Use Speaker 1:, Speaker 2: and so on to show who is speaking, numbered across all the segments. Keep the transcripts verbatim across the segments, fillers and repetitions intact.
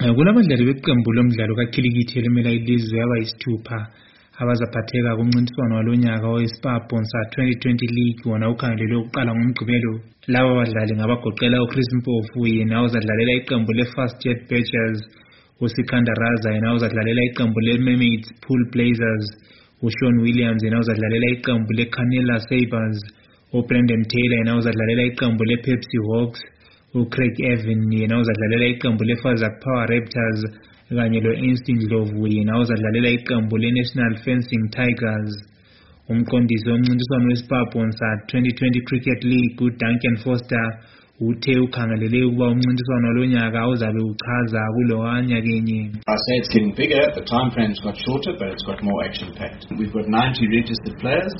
Speaker 1: Kulabadlali beqembu lomdlalo kakhilikithi elimela ilizwe abayisithupha abazaphatheka kumncintiswano walonyaka we-Spar Bonsa twenty twenty League wona ukhangelelwe ukuqala ngoMgqibelo. Laba badlali ngabagoqela uChris Mpofu yena uzadlalela iqembu le-Fast Jet Badgers, uSikandar Raza yena uzadlalela iqembu le-Mermaids Pool Blazers, uSean Williams yena uzadlalela iqembu le-Canela Sabres, uBrendan Taylor yena uzadlalela iqembu le-Pepsi Hawks, uCraig Evan yena uzadlalela iqembu le-Fazak Power Raptors kanye lo-Einstein Ndlovu yena uzadlalela iqembu le-National Fencing Tigers. Umqondisi womncintiswano we-Spar Bonsa twenty twenty Cricket League uDuncan Foster uthe ukhangelele ukuba umncintiswano walonyaka uzabe uchaza kulowa nyakenye.
Speaker 2: I say it's getting bigger, the time frame's got shorter, but it's got more action packed. We've got ninety registered players.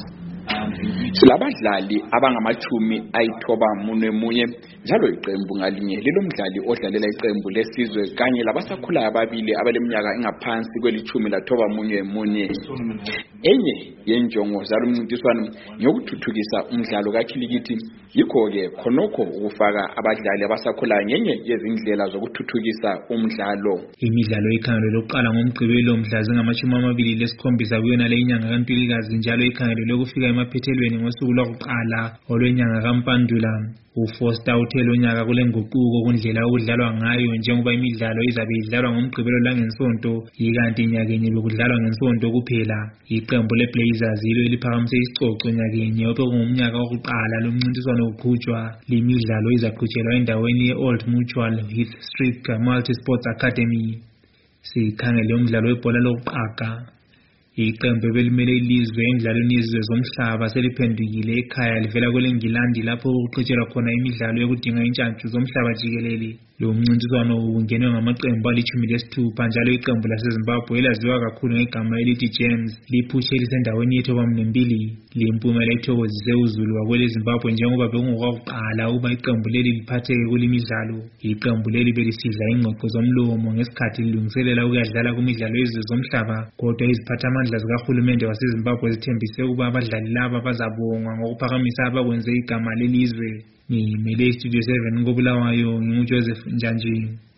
Speaker 3: Silabadlali abangamachumi ayithoba munye munye njalo iqembu ngalinye lilomdlali odlalela iqembu lesizwe kanye labasakhulayo ababili abaleminyaka engaphansi kwelichumi lathoba munye munye. Enye yenjongo zalomncintiswano ngokuthuthukisa umdlalo kakhilikithi, yikho ke khonokho ukufaka abadlali abasakhulayo ngenye yezindlela zokuthuthukisa umdlalo.
Speaker 1: Imidlalo ikhangelelwe ukuqala ngoMgqibelo mhla zingamashumi amabili lesikhombisa kuyona le inyanga kaNtulikazi njalo ikhangelelwe ukufika emaphethelweni ngosuku lwakuqala olwenyanga kaMpandula. uFoster uthe lonyaka kule nguquko kundlela okudlalwa ngayo njengoba imidlalo izabe idlalwa ngoMgqibelo langensonto ikanti nyakenye bekudlalwa ngensonto kuphela. Iqembu leBlazers yilo eliphakamise isicoco nyakenye obekungumnyaka wokuqala lomncintiswano uqhutshwa. Limidlalo izaqhutshelwa endaweni ye-Old Mutual Heath Street Multi Sports Academy. Sikhangele umdlalo webhola lokuqaga. Iqembu belimele ilizwe emidlalweni yezizwe zomhlaba seliphendukile ekhaya livela kweleNgilandi lapho kuqhutshelwa khona imidlalo yokudinga intshantshu zomhlaba jikelele. Lo mncintiswano ungenwe ngamaqembu alitshumi lesithupha njalo iqembu laseZimbabwe elaziwa kakhulu ngegama elithi Gems liphushe lisendaweni yethoba mbili. Limpumela ithokozise uZulu wakwele Zimbabwe njengoba bekungokwakuqala ukuba iqembu leli liphatheke kulimidlalo. Iqembu leli belisidla ingqoqo zomlomo ngesikhathi lilungiselela ukuyadlala kumidlalo yezizwe zomhlaba, kodwa iziphathamandla zikahulumende waseZimbabwe zithembise ukuba abadlali laba bazabongwa ngokuphakamisa abakwenze igama lelizwe. Ngimele iStudio seven koBulawayo, nginguJoseph Njanji.